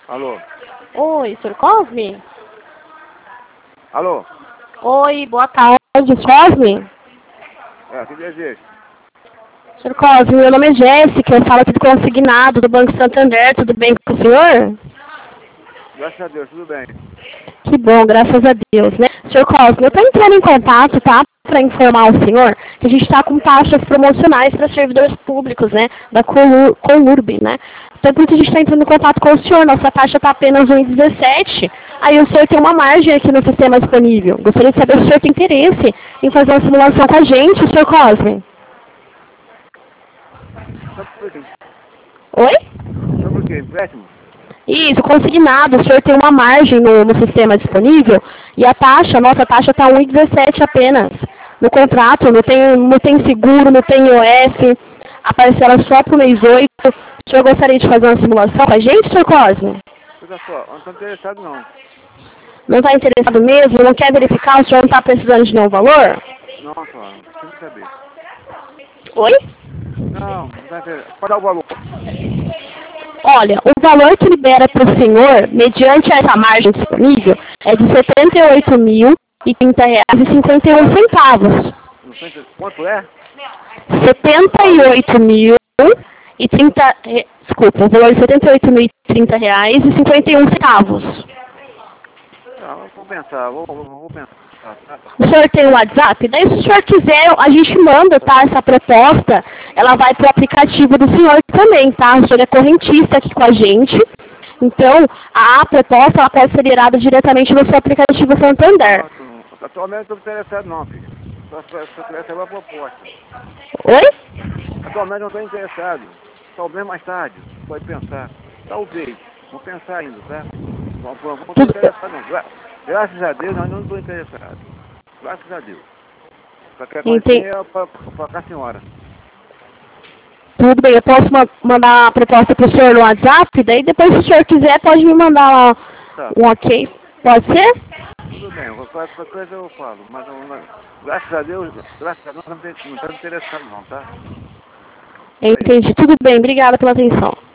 Alô? Oi, Sr. Cosme? Alô? Oi, boa tarde, Cosme. Que desejo? Sr. Cosme, meu nome é Jéssica, eu falo aqui do consignado do Banco Santander, tudo bem com o senhor? Graças a Deus, tudo bem. Que bom, graças a Deus, né? Sr. Cosme, eu estou entrando em contato, tá? Para informar o senhor que a gente está com taxas promocionais para servidores públicos, né? Da Colurb, né? Então, por isso a gente está entrando em contato com o senhor. Nossa taxa está apenas 1,17. Aí o senhor tem uma margem aqui no sistema disponível. Gostaria de saber se o senhor tem interesse em fazer uma simulação com a gente, Sr. Cosme. Sobre o quê? Oi? Sobre o quê? Empréstimo? Isso, consignado. O senhor tem uma margem no sistema disponível e a taxa, nossa taxa está 1,17 apenas. No contrato, não tem seguro, não tem IOF, a parcela só para o mês 8. O senhor gostaria de fazer uma simulação com a gente, Sr. Cosme? Olha só, eu não estou interessado não. Não está interessado mesmo? Não quer verificar? O senhor não está precisando de nenhum valor? Não, só, não preciso saber. Oi? Não está interessado. Pode dar o valor. Olha, o valor que libera para o senhor, mediante essa margem disponível, é de R$ 78.030,51. Não sei quanto é? 78.030, desculpa, o valor de R$ 78.030,51. Não, eu vou pensar, vou pensar. Tá? O senhor tem o WhatsApp? Daí, se o senhor quiser, a gente manda, tá? Essa proposta, ela vai pro aplicativo do senhor também, tá? O senhor é correntista aqui com a gente. Então, a proposta, ela pode ser liberada diretamente no seu aplicativo Santander. Atualmente não estou interessado não, filho. Só interessado uma proposta. Oi? Atualmente não estou interessado. Talvez mais tarde, pode pensar. Talvez. Vou pensar ainda, tá? Não estou interessado não. Graças a Deus, nós não estou interessados. Graças a Deus. Qualquer coisinha é para a senhora. Tudo bem, eu posso mandar a proposta para o senhor no WhatsApp, daí depois se o senhor quiser pode me mandar lá Tá. um ok. Pode ser? Tudo bem, qualquer coisa eu falo. Mas graças a Deus não estamos interessados não, tá? Entendi. Tudo bem, obrigada pela atenção.